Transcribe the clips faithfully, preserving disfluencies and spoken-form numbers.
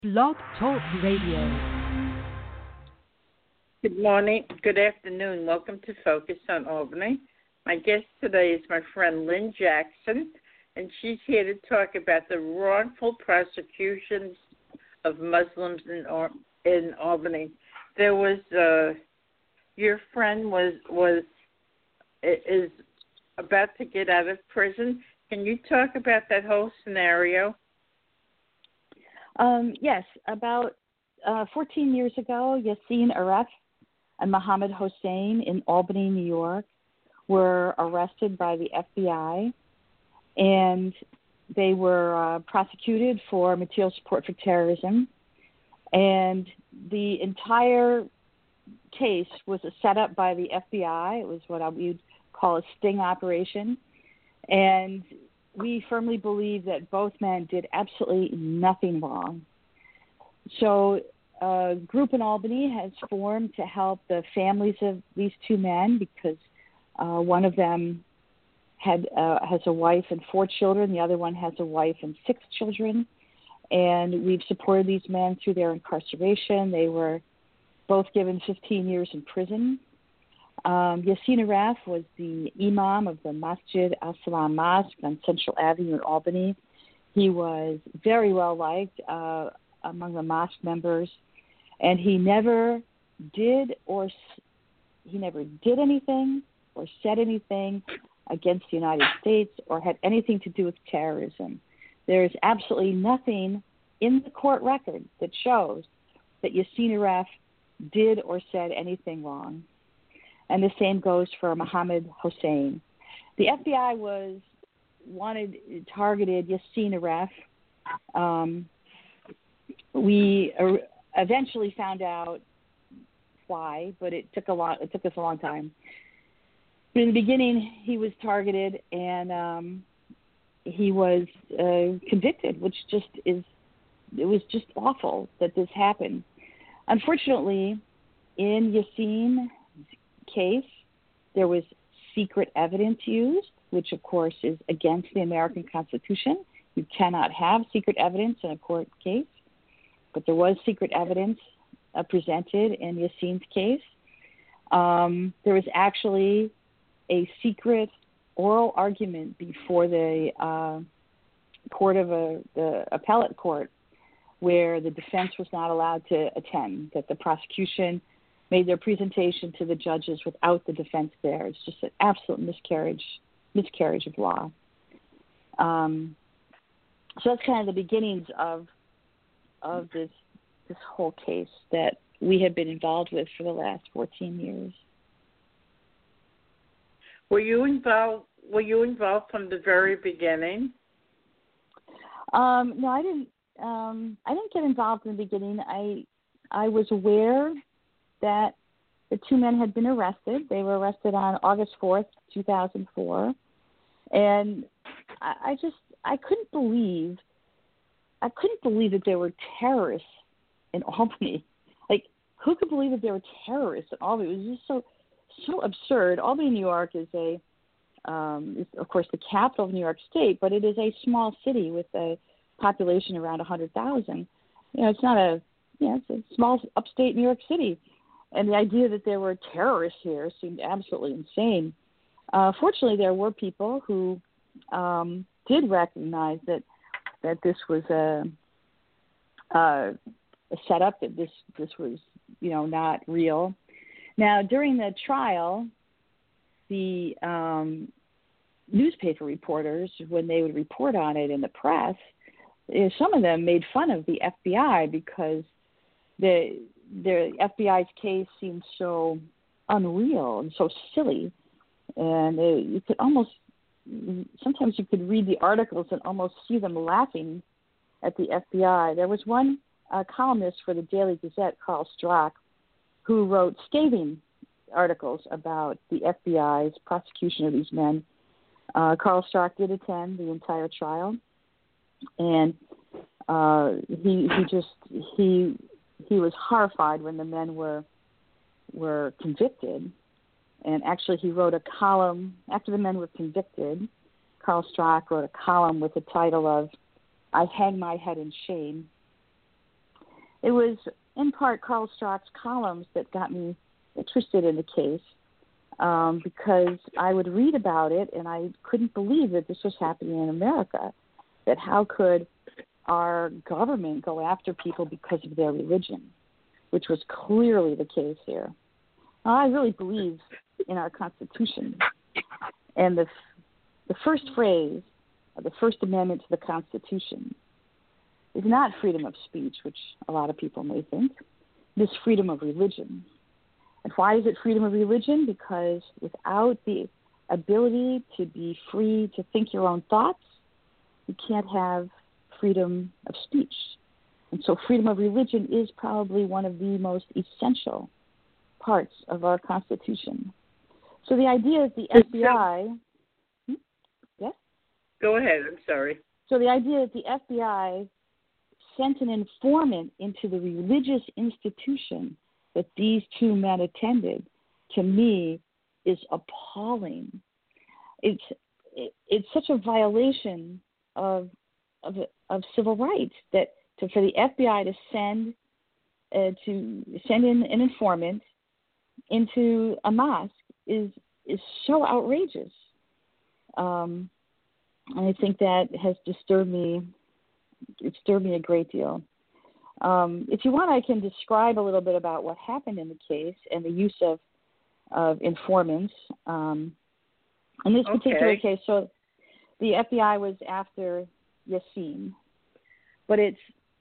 Blog Talk Radio. Good morning, good afternoon. Welcome to Focus on Albany. My guest today is my friend Lynn Jackson, and she's here to talk about the wrongful prosecutions of Muslims in in Albany. There was uh, your friend was was is about to get out of prison. Can you talk about that whole scenario? Um, yes, about uh, fourteen years ago, Yassin Aref and Mohammed Hossein in Albany, New York, were arrested by the F B I, and they were uh, prosecuted for material support for terrorism. And the entire case was set up by the F B I. It was what I would call a sting operation. And we firmly believe that both men did absolutely nothing wrong. So a group in Albany has formed to help the families of these two men because uh, one of them had uh, has a wife and four children. The other one has a wife and six children. And we've supported these men through their incarceration. They were both given fifteen years in prison. Um, Yassin Aref was the imam of the Masjid Al-Salam Mosque on Central Avenue in Albany. He was very well liked uh, among the mosque members, and he never did or he never did anything or said anything against the United States or had anything to do with terrorism. There is absolutely nothing in the court record that shows that Yassin Aref did or said anything wrong. And the same goes for Mohammed Hossein. The F B I was wanted targeted Yassin Aref. Um, we uh, eventually found out why, but it took a lot. It took us a long time. But in the beginning, he was targeted, and um, he was uh, convicted, which just is it was just awful that this happened. Unfortunately, in Yassin case, there was secret evidence used, which of course is against the American Constitution. You cannot have secret evidence in a court case, but there was secret evidence uh, presented in Yassin's case. Um, there was actually a secret oral argument before the uh, court of a, the appellate court where the defense was not allowed to attend, that the prosecution made their presentation to the judges without the defense there. It's just an absolute miscarriage, miscarriage of law. Um, so that's kind of the beginnings of of this this whole case that we have been involved with for the last fourteen years. Were you involved? Were you involved from the very beginning? Um, no, I didn't. Um, I didn't get involved in the beginning. I I was aware that the two men had been arrested. They were arrested on August fourth, two thousand four. And I, I just, I couldn't believe, I couldn't believe that there were terrorists in Albany. Like, who could believe that there were terrorists in Albany? It was just so, so absurd. Albany, New York is a, um, is of course the capital of New York State, but it is a small city with a population around one hundred thousand. You know, it's not a, you know, it's a small upstate New York City. And the idea that there were terrorists here seemed absolutely insane. Uh, fortunately, there were people who um, did recognize that that this was a, a, a setup, that this this was, you know, not real. Now, during the trial, the um, newspaper reporters, when they would report on it in the press, eh, some of them made fun of the F B I because the the F B I's case seemed so unreal and so silly, and it, you could almost sometimes you could read the articles and almost see them laughing at the F B I. There was one uh, columnist for the Daily Gazette, Carl Strock, who wrote scathing articles about the F B I's prosecution of these men. Uh, Carl Strock did attend the entire trial, and uh, he he just he. He was horrified when the men were were convicted, and actually he wrote a column after the men were convicted. Carl Strock wrote a column with the title of "I Hang My Head in Shame," it was in part Carl Strott's columns that got me interested in the case, um, because I would read about it and I couldn't believe that this was happening in America, that how could our government go after people because of their religion, which was clearly the case here. Now, I really believe in our Constitution, and the the first phrase of the First Amendment to the Constitution is not freedom of speech, which a lot of people may think. It is freedom of religion. And why is it freedom of religion? Because without the ability to be free to think your own thoughts, you can't have freedom of speech. And so freedom of religion is probably one of the most essential parts of our Constitution. So the idea is the F B I... Hmm? Yes? Go ahead. I'm sorry. So the idea is the F B I sent an informant into the religious institution that these two men attended, to me, is appalling. It's it, it's such a violation of of of civil rights that to, for the F B I to send uh, to send in an informant into a mosque is is so outrageous. Um, and I think that has disturbed me. It disturbed me a great deal. Um, if you want, I can describe a little bit about what happened in the case and the use of of informants. Um, in this okay. particular case, so the F B I was after Yassin, but it's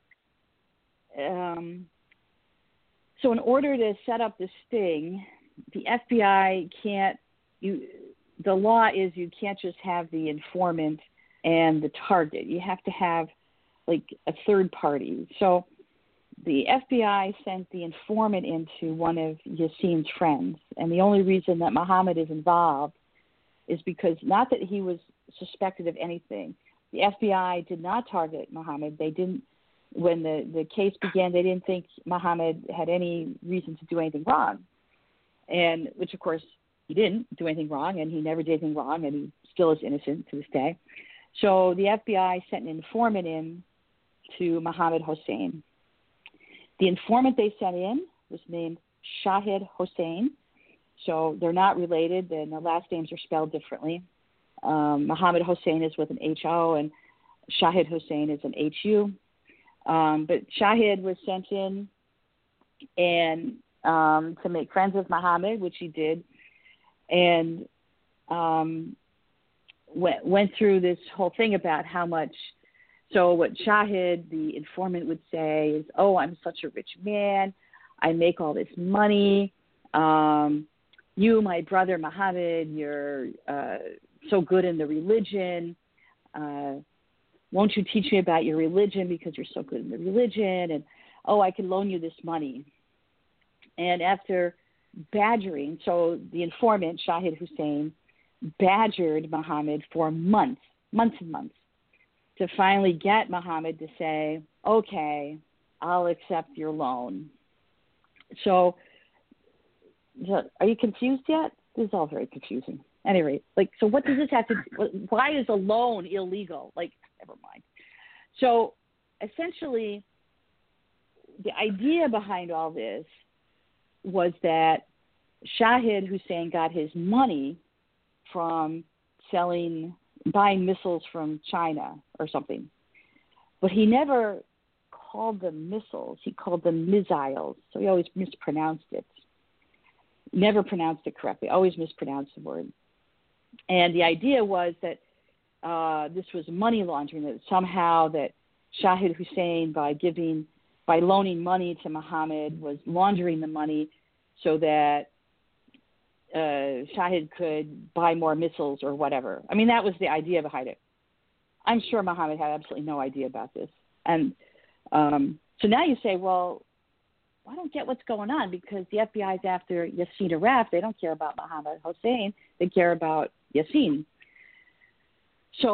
um, so in order to set up the sting, the F B I can't. You, the law is you can't just have the informant and the target. You have to have like a third party. So the F B I sent the informant into one of Yassin's friends, and the only reason that Muhammad is involved is because not that he was suspected of anything. The F B I did not target Muhammad. They didn't, when the, the case began, they didn't think Muhammad had any reason to do anything wrong, and which of course he didn't do anything wrong, and he never did anything wrong, and he still is innocent to this day. So the F B I sent an informant in to Mohammed Hossein. The informant they sent in was named Shahid Hossein. So they're not related, and the last names are spelled differently. Um, Mohammed Hossein is with an H O, and Shahid Hossein is an H U. Um, but Shahid was sent in and um, to make friends with Muhammad, which he did, and um, went, went through this whole thing about how much. So what Shahid, the informant, would say is, oh, I'm such a rich man. I make all this money. Um, you, my brother Muhammad, you're uh, so good in the religion. Uh, won't you teach me about your religion because you're so good in the religion? And, oh, I can loan you this money. And after badgering, so the informant, Shahid Hussein, badgered Muhammad for months, months and months, to finally get Muhammad to say, okay, I'll accept your loan. So, are you confused yet? This is all very confusing. At any rate, like, so what does this have to do? Why is a loan illegal? Like, never mind. So, essentially, the idea behind all this was that Shahid Hussein got his money from selling buying missiles from China or something. But he never called them missiles. He called them missiles. So he always mispronounced it. Never pronounced it correctly. Always mispronounced the word. And the idea was that uh, this was money laundering, that somehow that Shahid Hussein, by giving, by loaning money to Muhammad, was laundering the money so that Uh, Shahid could buy more missiles or whatever. I mean, that was the idea behind it. I'm sure Muhammad had absolutely no idea about this. And um, so now you say, well, I don't get what's going on because the F B I is after Yassin Araf. They don't care about Mohammed Hossein. They care about Yassin. So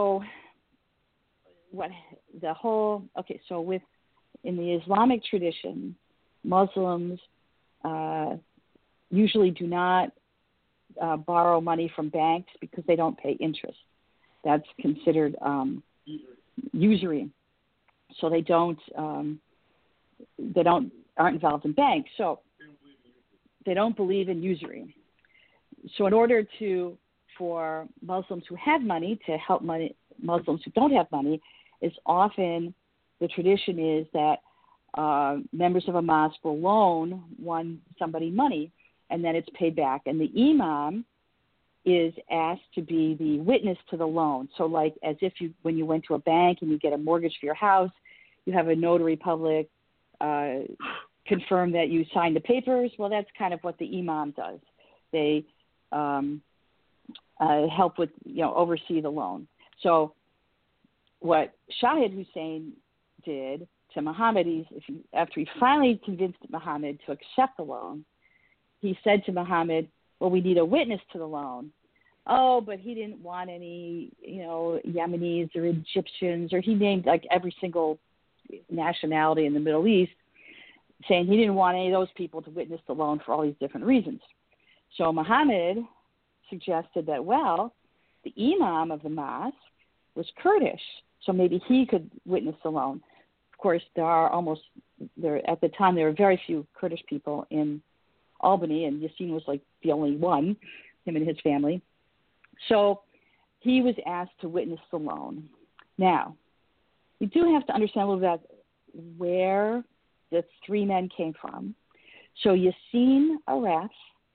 what the whole, okay, so with, in the Islamic tradition, Muslims uh, usually do not Uh, borrow money from banks because they don't pay interest. That's considered um, usury. So they don't um, they don't aren't involved in banks, so they don't believe in usury. So in order to for Muslims who have money to help money, Muslims who don't have money, is often the tradition is that uh, members of a mosque will loan one somebody money, and then it's paid back. And the imam is asked to be the witness to the loan. So like as if you when you went to a bank and you get a mortgage for your house, you have a notary public uh, confirm that you signed the papers. Well, that's kind of what the imam does. They um, uh, help with, you know, oversee the loan. So what Shahid Hussein did to Muhammad, he's, if he, after he finally convinced Muhammad to accept the loan, he said to Muhammad, well, we need a witness to the loan. Oh, but he didn't want any, you know, Yemenis or Egyptians, or he named like every single nationality in the Middle East, saying he didn't want any of those people to witness the loan for all these different reasons. So Muhammad suggested that, well, the imam of the mosque was Kurdish, so maybe he could witness the loan. Of course, there are almost, there at the time, there were very few Kurdish people in Albany, and Yassin was like the only one, him and his family. So he was asked to witness the loan. Now, we do have to understand a little bit about where the three men came from. So Yassin Aref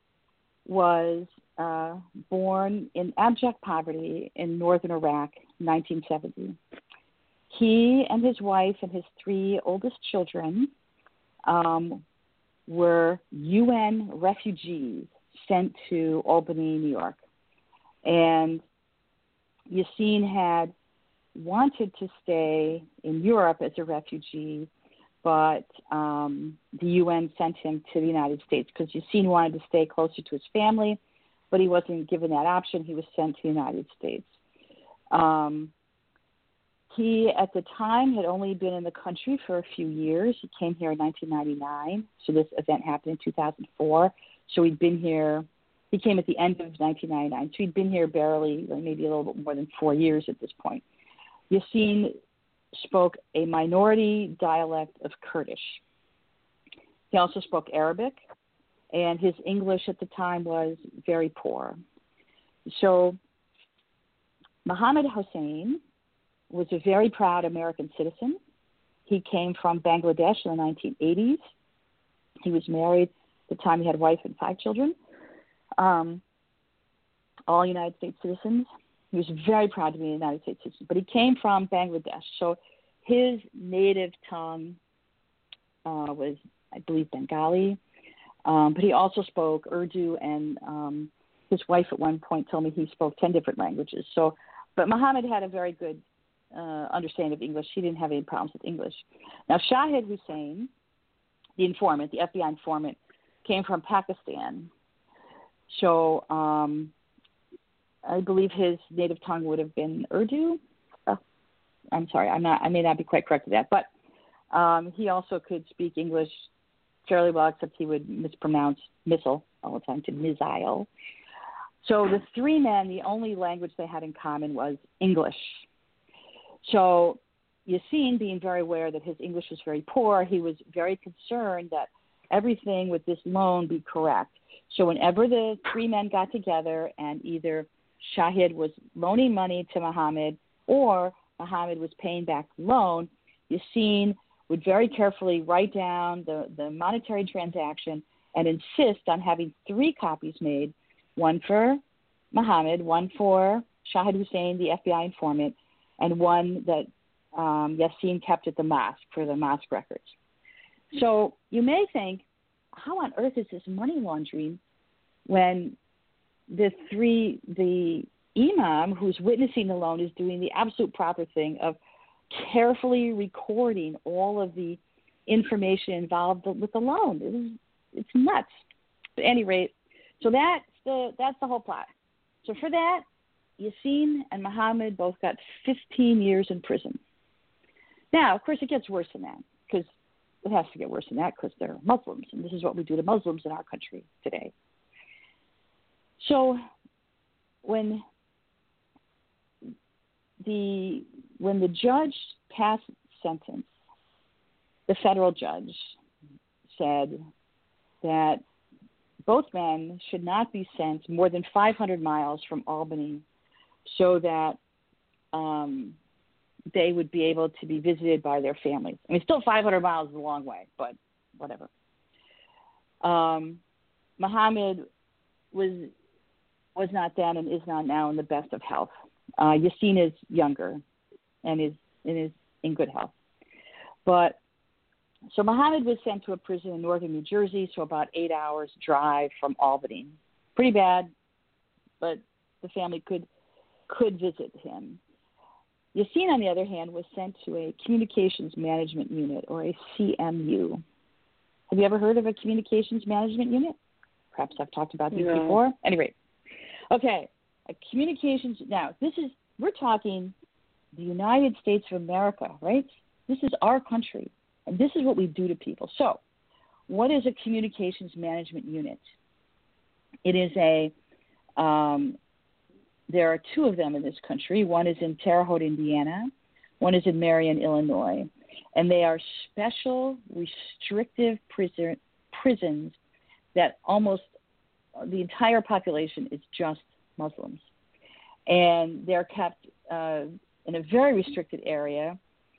was uh, born in abject poverty in northern Iraq, nineteen seventy. He and his wife and his three oldest children um, were U N refugees sent to Albany, New York. And Yassin had wanted to stay in Europe as a refugee, but um, the U N sent him to the United States because Yassin wanted to stay closer to his family, but he wasn't given that option. He was sent to the United States. Um, he, at the time, had only been in the country for a few years. He came here in nineteen ninety-nine, so this event happened in two thousand four. So he'd been here, he came at the end of nineteen ninety-nine, so he'd been here barely, maybe a little bit more than four years at this point. Yassin spoke a minority dialect of Kurdish. He also spoke Arabic, and his English at the time was very poor. So Muhammad Hussein was a very proud American citizen. He came from Bangladesh in the nineteen eighties. He was married at the time. He had a wife and five children, um, all United States citizens. He was very proud to be a United States citizen, but he came from Bangladesh. So his native tongue uh, was, I believe, Bengali, um, but he also spoke Urdu, and um, his wife at one point told me he spoke ten different languages. So, but Muhammad had a very good uh, understanding of English. He didn't have any problems with English. Now, Shahid Hussein, the informant, the F B I informant, came from Pakistan. So um, I believe his native tongue would have been Urdu. Oh, I'm sorry, I'm not. I may not be quite correct with that, but um, he also could speak English fairly well, except he would mispronounce missile all the time to missile. So the three men, the only language they had in common was English. So Yassin, being very aware that his English was very poor, he was very concerned that everything with this loan be correct. So whenever the three men got together and either Shahid was loaning money to Muhammad or Muhammad was paying back the loan, Yassin would very carefully write down the, the monetary transaction and insist on having three copies made, one for Muhammad, one for Shahid Hussein, the F B I informant, and one that um, Yassin kept at the mosque for the mosque records. So you may think, how on earth is this money laundering when the three, the imam who's witnessing the loan is doing the absolute proper thing of carefully recording all of the information involved with the loan? It is, it's nuts. At any rate, so that's the that's the whole plot. So for that, Yassin and Muhammad both got fifteen years in prison. Now, of course, it gets worse than that, because it has to get worse than that because they're Muslims, and this is what we do to Muslims in our country today. So when the when the judge passed sentence, the federal judge said that both men should not be sent more than five hundred miles from Albany so that um, they would be able to be visited by their families. I mean, still five hundred miles is a long way, but whatever. Um, Muhammad was was not then and is not now in the best of health. Uh, Yasin is younger and is, and is in good health. But so Muhammad was sent to a prison in northern New Jersey, so about eight hours drive from Albany. Pretty bad, but the family could could visit him. Yasin, on the other hand, was sent to a communications management unit, or a C M U. Have you ever heard of a communications management unit? Perhaps I've talked about these no. before. Anyway, okay, a communications. Now, this is we're talking the United States of America, right? This is our country. And this is what we do to people. So, what is a communications management unit? It is a, um, there are two of them in this country. One is in Terre Haute, Indiana. One is in Marion, Illinois. And they are special, restrictive prison, prisons that almost the entire population is just Muslims. And they're kept uh, in a very restricted area.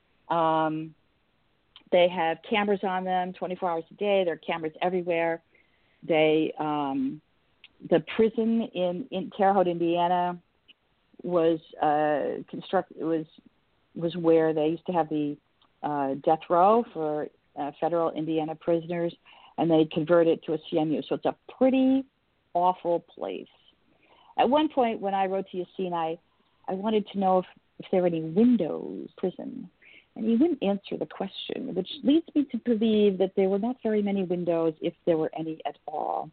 Um, They have cameras on them twenty-four hours a day. There are cameras everywhere. They, um, the prison in, in Terre Haute, Indiana, was uh, construct was was where they used to have the uh, death row for uh, federal Indiana prisoners, and they converted it to a C M U. So it's a pretty awful place. At one point, when I wrote to Yasin, I I wanted to know if, if there were any windows in prison. And he wouldn't answer the question, which leads me to believe that there were not very many windows, if there were any at all.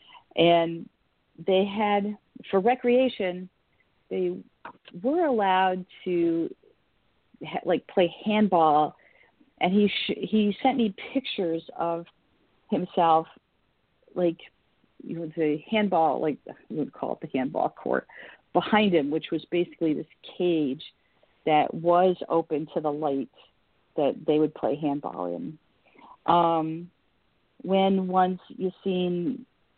And they had, for recreation, they were allowed to, ha- like, play handball. And he sh- he sent me pictures of himself, like, you know, the handball, like, we would call it the handball court, behind him, which was basically this cage that was open to the light that they would play handball in. Um, when once Yasin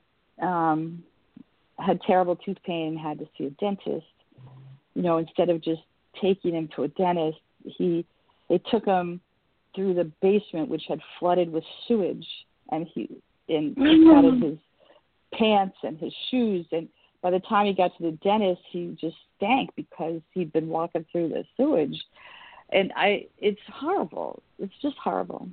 um, had terrible tooth pain and had to see a dentist, you know, instead of just taking him to a dentist, he they took him through the basement, which had flooded with sewage, and he and out of his pants and his shoes, and by the time he got to the dentist, he just stank because he'd been walking through the sewage. And I, it's horrible. It's just horrible.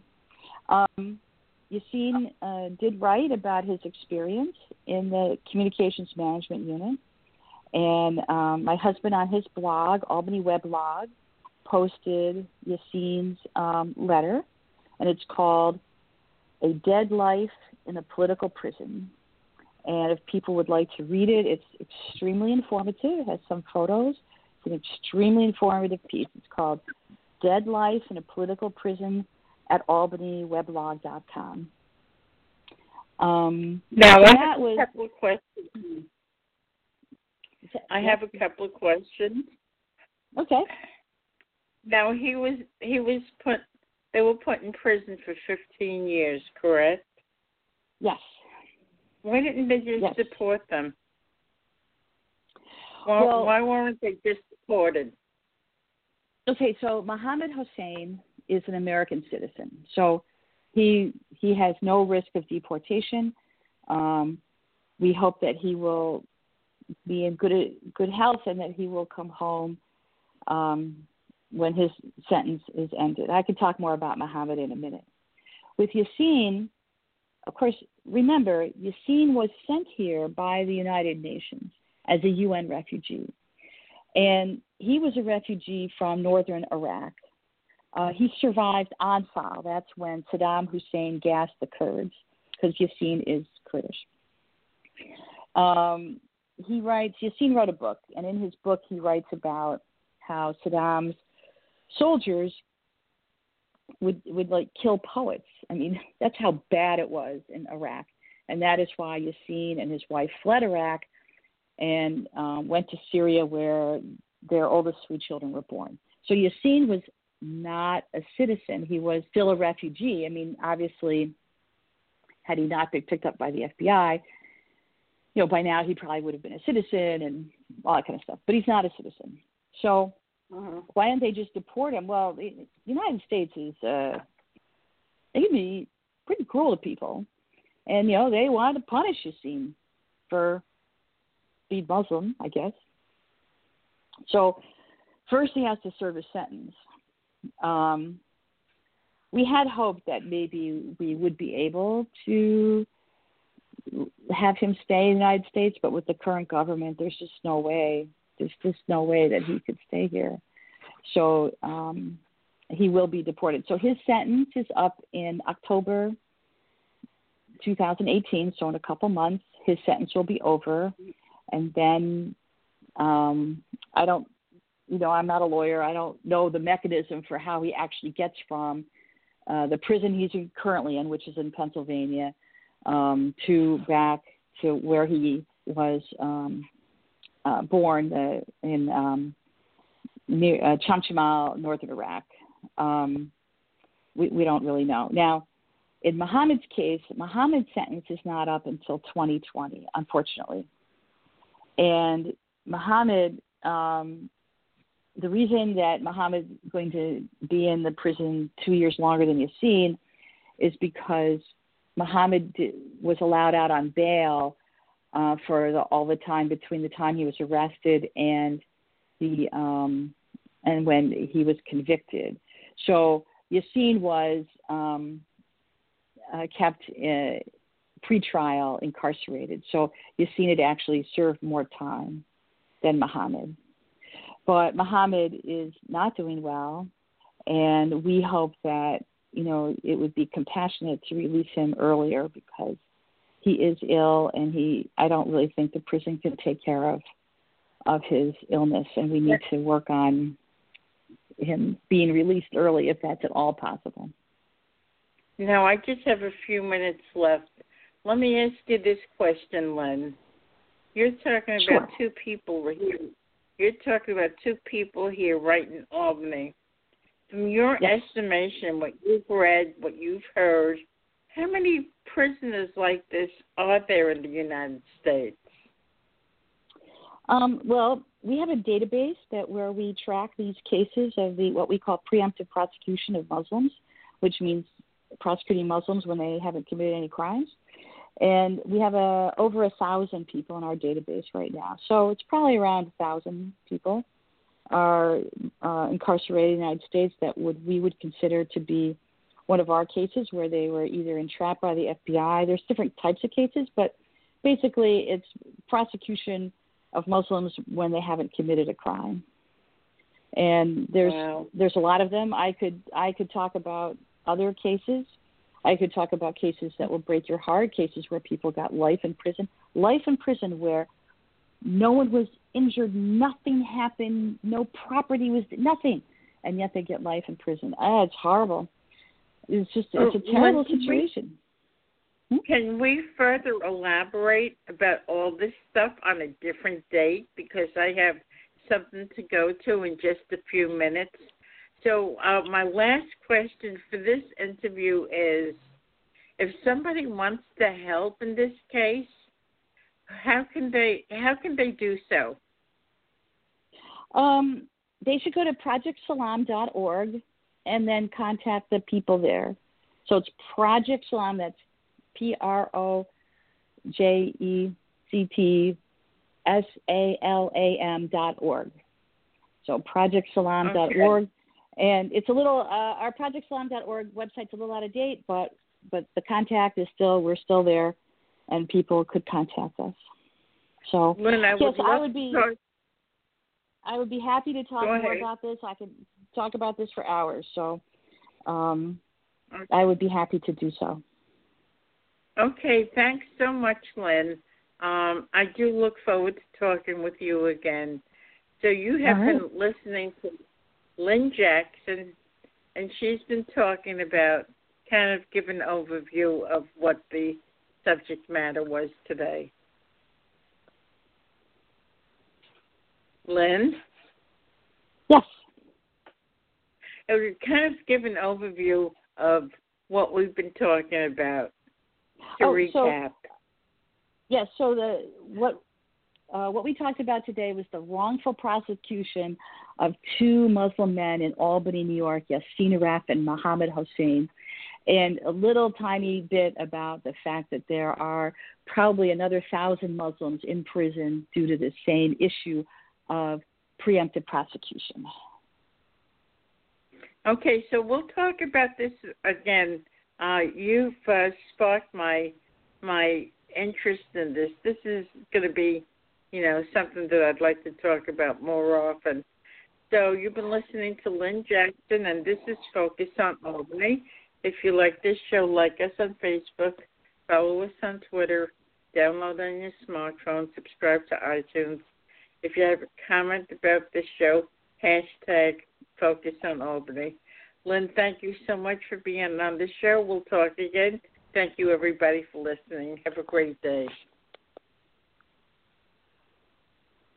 Um, Yasin uh, did write about his experience in the communications management unit. And um, my husband on his blog, Albany Weblog, posted Yasin's um, letter. And it's called A Dead Life in a Political Prison. And if people would like to read it, it's extremely informative. It has some photos. It's an extremely informative piece. It's called Dead Life in a Political Prison at albany weblog dot com. Um, now, I that have was, a couple of questions. I have a couple of questions. Okay. Now, he was he was put. They were put in prison for fifteen years, correct? Yes. Why didn't they just yes. deport them? Why, well, why weren't they just deported? Okay, so Mohammed Hossein is an American citizen, so he he has no risk of deportation. Um, we hope that he will be in good good health and that he will come home um, when his sentence is ended. I could talk more about Mohammed in a minute. With Yasin, of course, remember, Yasin was sent here by the United Nations as a U N refugee. And he was a refugee from northern Iraq. Uh, he survived Anfal. That's when Saddam Hussein gassed the Kurds, because Yasin is Kurdish. Um, he writes, Yasin wrote a book, and in his book he writes about how Saddam's soldiers would would like kill poets. I mean, that's how bad it was in Iraq, and that is why Yasin and his wife fled Iraq and um, went to Syria, where their oldest three children were born. So Yasin was not a citizen. He was still a refugee. I mean, obviously, had he not been picked up by the F B I, you know, by now he probably would have been a citizen and all that kind of stuff. But he's not a citizen. So uh-huh. why didn't they just deport him? Well, the United States is, uh, they can be pretty cruel to people. And, you know, they wanted to punish Yasin for being Muslim, I guess. So first he has to serve a sentence. Um, we had hoped that maybe we would be able to have him stay in the United States, but with the current government, there's just no way. There's just no way that he could stay here. So um, he will be deported. So his sentence is up in October two thousand eighteen, so in a couple months, his sentence will be over. And then um, I don't, you know, I'm not a lawyer. I don't know the mechanism for how he actually gets from uh, the prison he's currently in, which is in Pennsylvania, um, to back to where he was um, uh, born uh, in um, near uh, Chamchimal, northern Iraq. Um, we, we don't really know. Now, in Muhammad's case, Muhammad's sentence is not up until twenty twenty, unfortunately. And Muhammad, um, the reason that Muhammad is going to be in the prison two years longer than Yasin is because Muhammad was allowed out on bail uh, for the, all the time between the time he was arrested and the um, and when he was convicted. So Yasin was um, uh, kept uh, pre-trial incarcerated. So Yasin had actually served more time than Muhammad. But Muhammad is not doing well, and we hope that, you know, it would be compassionate to release him earlier because he is ill, and he I don't really think the prison can take care of of his illness, and we need to work on him being released early if that's at all possible. Now, I just have a few minutes left. Let me ask you this question, Len. You're talking Sure. about two people here. You're talking about two people here right in Albany. From your yes. estimation, what you've read, what you've heard, how many prisoners like this are there in the United States? Um, well, we have a database that where we track these cases of the what we call preemptive prosecution of Muslims, which means prosecuting Muslims when they haven't committed any crimes. And we have a, over a thousand people in our database right now. So it's probably around a thousand people are uh, incarcerated in the United States that would we would consider to be one of our cases where they were either entrapped by the F B I. There's different types of cases, but basically it's prosecution of Muslims when they haven't committed a crime. And there's wow. there's a lot of them. I could I could talk about other cases. I could talk about cases that will break your heart, cases where people got life in prison, life in prison where no one was injured, nothing happened, no property was, nothing, and yet they get life in prison. Ah, it's horrible. It's just, it's a terrible can situation. We, hmm? Can we further elaborate about all this stuff on a different date? Because I have something to go to in just a few minutes. So uh, my last question for this interview is, if somebody wants to help in this case, how can they how can they do so? Um, they should go to project salam dot org and then contact the people there. So it's Project Salam, that's P R O J E C T S A L A M dot org. So project salam dot org. Okay. And it's a little, uh, our project salam dot org website's a little out of date, but but the contact is still, we're still there, and people could contact us. So, Lynn, I yes, would I would be, to... I would be happy to talk more about this. I could talk about this for hours. So, um, okay. I would be happy to do so. Okay, thanks so much, Lynn. Um, I do look forward to talking with you again. So you have All right. been listening to Lynn Jackson, and she's been talking about, kind of give an overview of what the subject matter was today. Lynn? Yes. it would kind of give an overview of what we've been talking about to oh, recap. So, yes, yeah, so the what uh, what we talked about today was the wrongful prosecution of two Muslim men in Albany, New York, Yassin Araf and Mohammed Hossein, and a little tiny bit about the fact that there are probably another thousand Muslims in prison due to the same issue of preemptive prosecution. Okay, so we'll talk about this again. Uh, you've uh, sparked my my interest in this. This is going to be, you know, something that I'd like to talk about more often. So you've been listening to Lynn Jackson, and this is Focus on Albany. If you like this show, like us on Facebook, follow us on Twitter, download on your smartphone, subscribe to iTunes. If you have a comment about this show, hashtag Focus on Albany. Lynn, thank you so much for being on the show. We'll talk again. Thank you, everybody, for listening. Have a great day.